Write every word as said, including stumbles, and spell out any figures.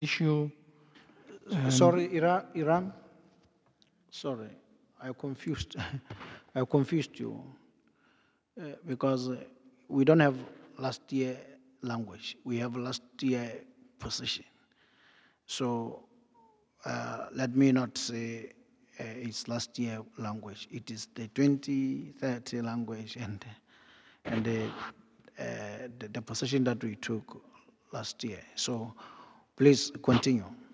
issue. And Sorry, Iran, Iran. Sorry, I confused. I confused you uh, because uh, we don't have last year language. We have last year position. So uh, let me not say uh, it's last year language. It is the twenty thirty language and and the, uh, the the position that we took last year. So please continue.